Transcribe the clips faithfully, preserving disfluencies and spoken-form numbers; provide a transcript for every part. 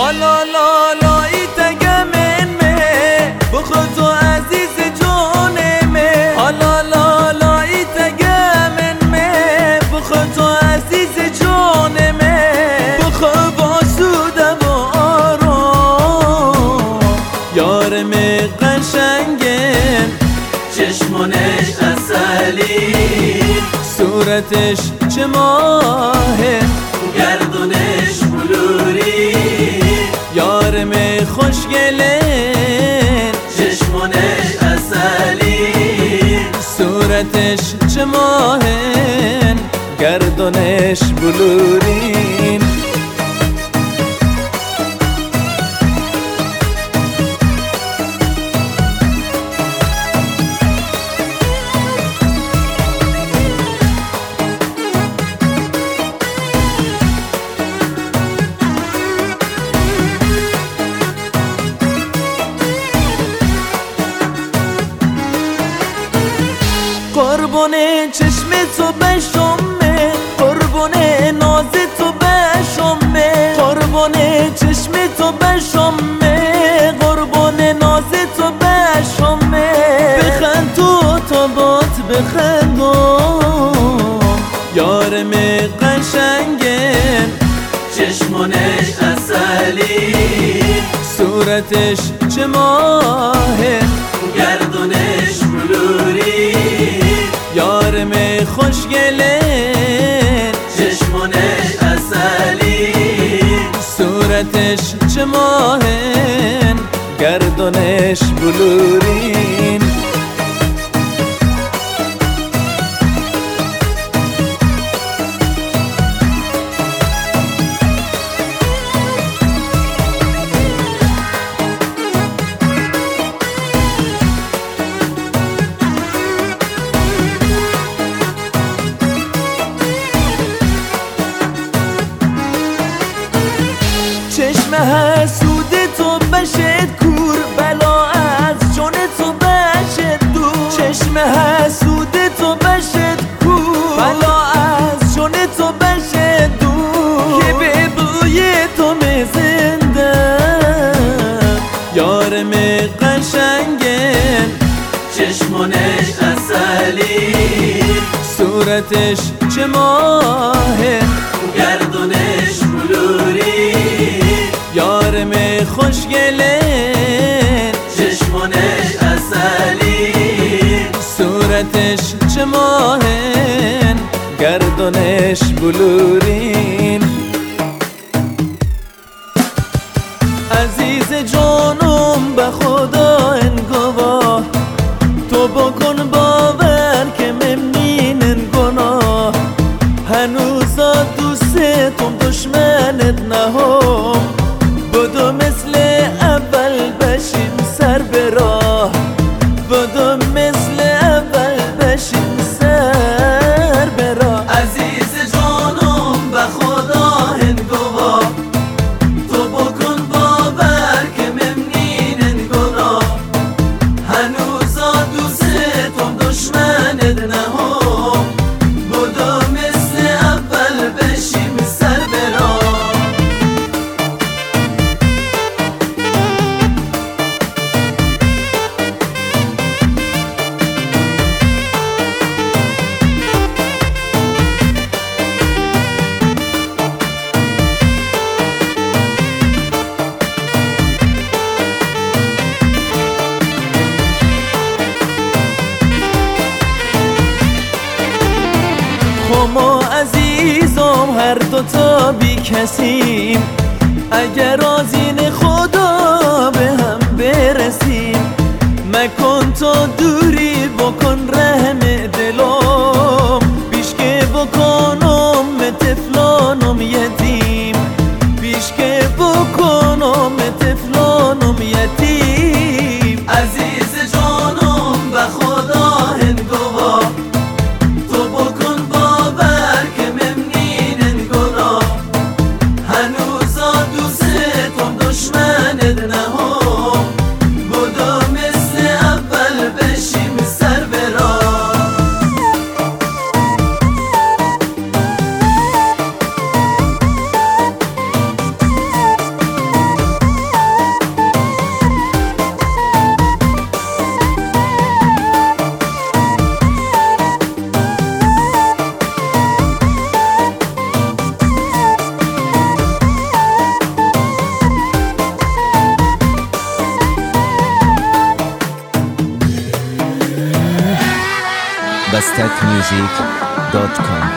حالا لا لایی تگمن مه بخود تو عزیز جانمه حالا لا لایی تگمن مه بخود تو عزیز جانمه بخود باسوده و آرام یارم قشنگن چشمانش اصلی صورتش چه ماهه گردونش بلوری یارم خوشگلن چشمانش اصلی صورتش چه ماهن گردونش بلورین قربونه چشم تو بشمه قربونه ناز تو بشمه قربونه چشم تو بشمه قربونه ناز تو بشمه بخند تو تابات بخندم یارم قشنگن چشمانش اصلی صورتش چه ماهه گردونش بلوری یارم خوشگلن چشمانش اصلی صورتش چه ماهن گردونش بلورین چشم حسود تو بشد کور بلا از جون تو بشد دور چشم حسود تو بشد کور بلا از جون تو بشد دور که به بوی تو میزنده یارم قشنگن چشمانش اصلی صورتش چه ماهه گردونش بلوری یارم خوشگلن چشمانش اصلی صورتش چه ماهن گردونش بلورین عزیز جانم به خدا انگواه تو بکن باور که ممنین گناه هنوزا دوستم دشمنت نهم بدو مثل اول بشیم سر به راه بدو مثل اول بشیم سر به راه عزیز جانم به خدا هنگواه تو بکن باور که ممنین گناه هنوزا دوستم دشمنت نهم بدو مثل اول بشیم سر به راه ما عزیزم هر دوتا بی کسیم اگر از این خدا به هم برسیم مکن تا دوری بکن رحم دلم بیشکه بکنم طفلانم یتیم بیشکه بکنم طفلانم یتیم عزیز جانم به خدا هنگواه هنوزا دوستم بستک میوزیک دات کام.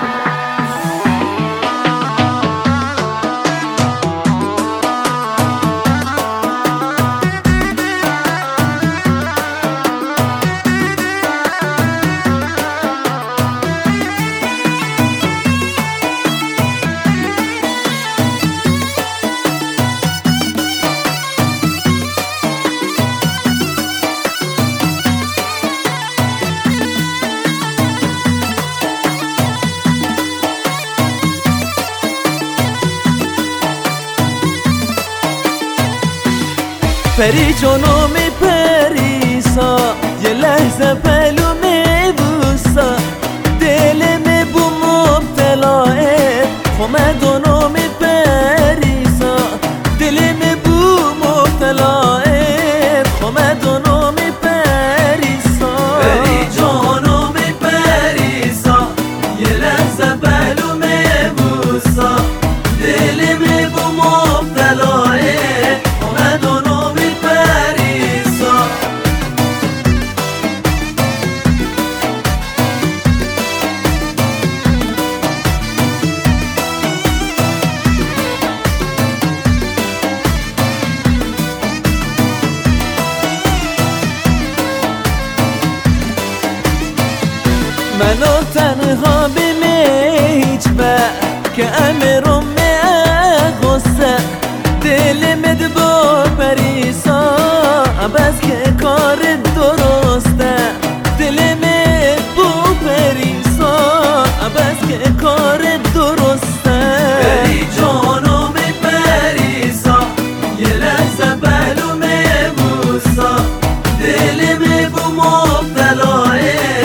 پری جانو می پریسا یه لحظه پلو می بوسا دل می بو مبتلاه خمدانو می پریسا دل می بو مبتلاه خمدانو می پریسا پری جانو می پریسا یه لحظه پلو می بوسا دل می بو مبتلاه خمدانو منو تنها بمیج با که امرم غصه دل مد با پریسا بس که کار درسته دل مد با پریسا بس که کار درسته پری جانو می پریسا یه لحظه بلو می بوسا دل می بو مبتلاه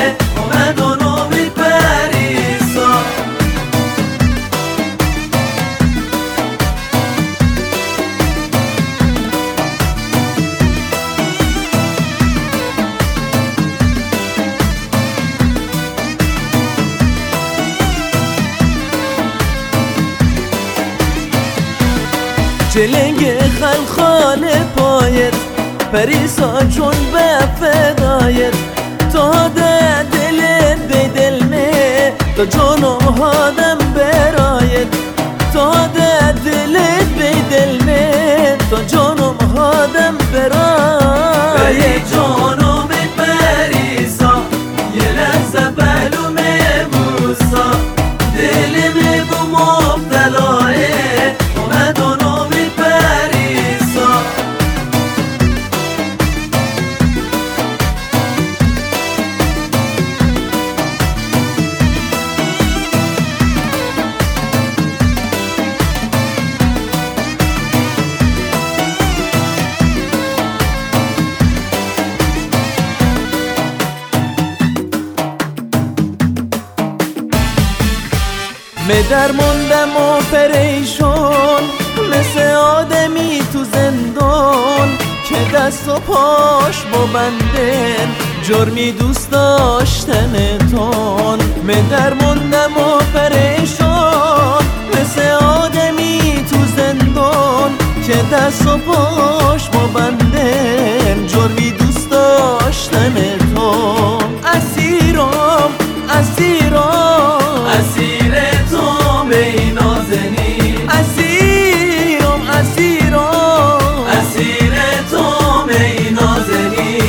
جلنگ خلخال پایت پریسا چون به فدایت تا ده دلت به دل می تا جانم هادم برایت تا ده دلت به دل می تا جانم هادم برایت جانم پریسا یه لحظه بلو می بوسا دل می بو مبتلاه می در موندم و پریشون مثل آدمی تو زندان که دست و پاش با بندن جرمی دوست داشتن تون می در موندم و پریشون مثل آدمی تو زندان که دست و پاش با بندن جرمی دوست داشتن تون اسیرم اسیرم اسیر تو می نازنی اسیرم اسیرم اسیر تو می نازنی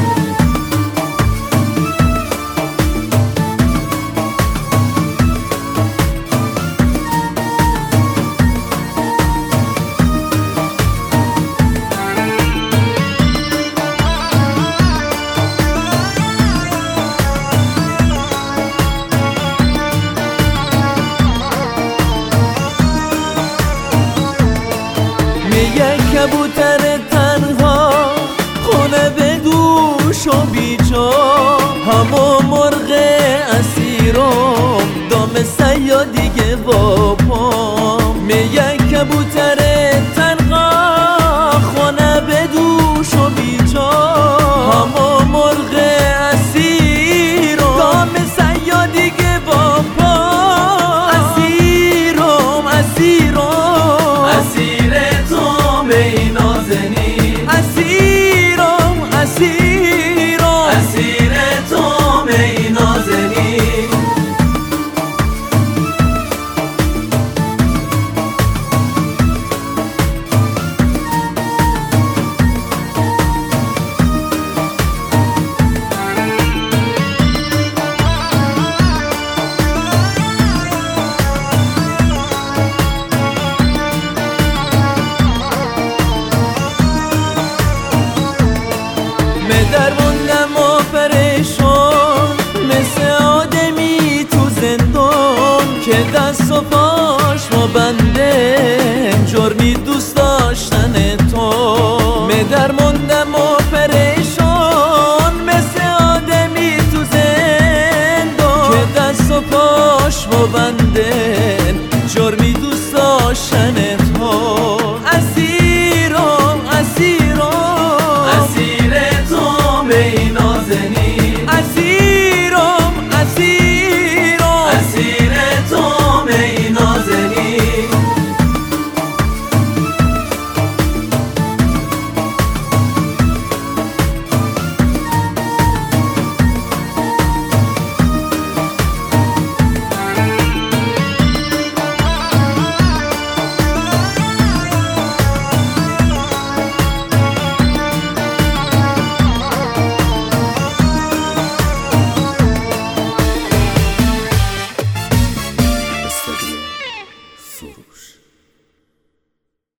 یک کبوتر تنها خونه به دوش و بیجا همو مرغ اسیرم دام سیادیگه با پام می یک کبوتر